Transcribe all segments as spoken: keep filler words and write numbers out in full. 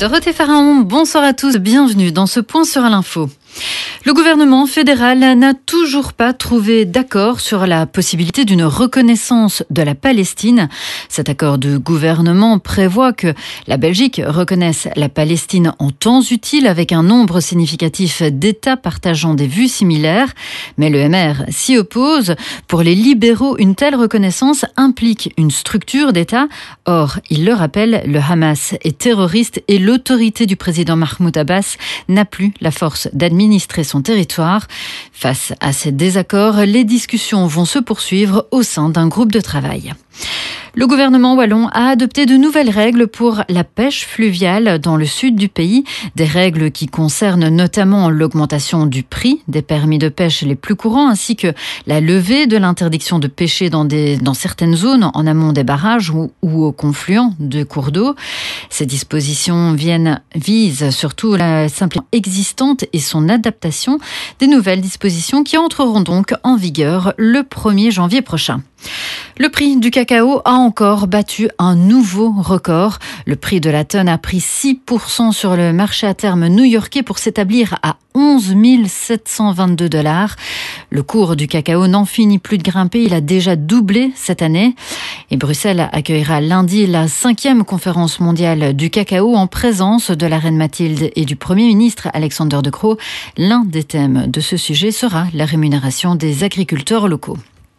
Dorothée Pharaon, bonsoir à tous, bienvenue dans ce point sur l'info. Le gouvernement fédéral n'a toujours pas trouvé d'accord sur la possibilité d'une reconnaissance de la Palestine. Cet accord de gouvernement prévoit que la Belgique reconnaisse la Palestine en temps utile avec un nombre significatif d'États partageant des vues similaires. Mais le M R s'y oppose. Pour les libéraux, une telle reconnaissance implique une structure d'État. Or, il le rappelle, le Hamas est terroriste et l'autorité du président Mahmoud Abbas n'a plus la force d'administrer son territoire. Face à ces désaccords, les discussions vont se poursuivre au sein d'un groupe de travail. Le gouvernement wallon a adopté de nouvelles règles pour la pêche fluviale dans le sud du pays. Des règles qui concernent notamment l'augmentation du prix des permis de pêche les plus courants ainsi que la levée de l'interdiction de pêcher dans, des, dans certaines zones en amont des barrages ou, ou au confluent de cours d'eau. Ces dispositions viennent, visent surtout la simplification existante et son adaptation. Des nouvelles dispositions qui entreront donc en vigueur le premier janvier prochain. Le prix du cacao a encore battu un nouveau record. Le prix de la tonne a pris six pour cent sur le marché à terme new-yorkais pour s'établir à onze mille sept cent vingt-deux dollars. Le cours du cacao n'en finit plus de grimper. Il a déjà doublé cette année. Et Bruxelles accueillera lundi la cinquième conférence mondiale du cacao en présence de la reine Mathilde et du Premier ministre Alexander De Croo. L'un des thèmes de ce sujet sera la rémunération des agriculteurs locaux.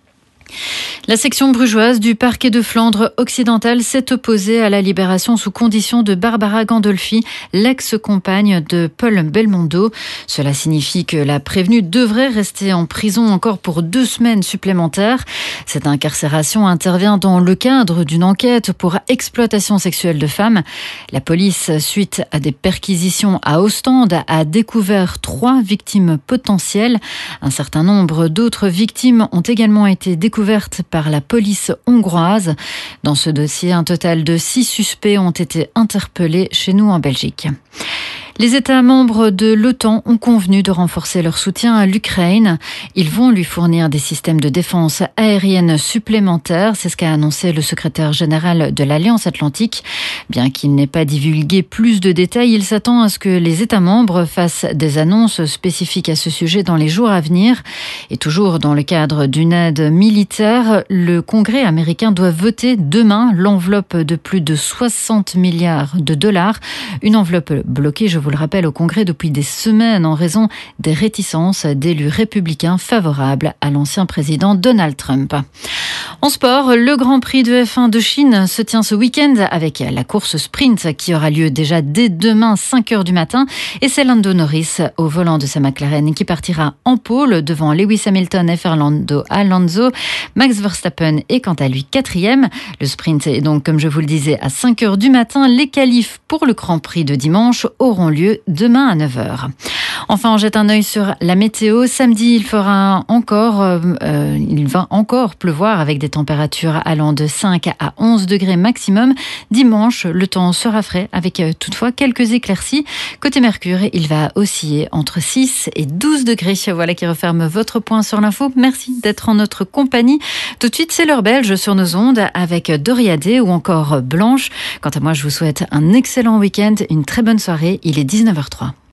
La section brugeoise du parquet de Flandre occidentale s'est opposée à la libération sous condition de Barbara Gandolfi, l'ex-compagne de Paul Belmondo. Cela signifie que la prévenue devrait rester en prison encore pour deux semaines supplémentaires. Cette incarcération intervient dans le cadre d'une enquête pour exploitation sexuelle de femmes. La police, suite à des perquisitions à Ostende, a découvert trois victimes potentielles. Un certain nombre d'autres victimes ont également été découvertes par la police hongroise. Dans ce dossier, un total de six suspects ont été interpellés chez nous en Belgique. Les États membres de l'OTAN ont convenu de renforcer leur soutien à l'Ukraine. Ils vont lui fournir des systèmes de défense aérienne supplémentaires. C'est ce qu'a annoncé le secrétaire général de l'Alliance Atlantique. Bien qu'il n'ait pas divulgué plus de détails, il s'attend à ce que les États membres fassent des annonces spécifiques à ce sujet dans les jours à venir. Et toujours dans le cadre d'une aide militaire, le Congrès américain doit voter demain l'enveloppe de plus de soixante milliards de dollars. Une enveloppe bloquée, je vous le rappelle, au Congrès depuis des semaines en raison des réticences d'élus républicains favorables à l'ancien président Donald Trump. En sport, le Grand Prix de F un de Chine se tient ce week-end avec la course sprint qui aura lieu déjà dès demain cinq heures du matin et c'est Lando Norris au volant de sa McLaren qui partira en pôle devant Lewis Hamilton et Fernando Alonso. Max Verstappen est quant à lui quatrième. Le sprint est donc, comme je vous le disais, à cinq heures du matin. Les qualifs pour le Grand Prix de dimanche auront lieu demain à neuf heures. Enfin, on jette un œil sur la météo. Samedi, il fera encore, euh, il va encore pleuvoir avec des températures allant de cinq à onze degrés maximum. Dimanche, le temps sera frais avec euh, toutefois quelques éclaircies. Côté Mercure, il va osciller entre six et douze degrés. Voilà qui referme votre point sur l'info. Merci d'être en notre compagnie. Tout de suite, c'est l'heure belge sur nos ondes avec Doriadé ou encore Blanche. Quant à moi, je vous souhaite un excellent week-end, une très bonne soirée. Il est dix-neuf heures zéro trois.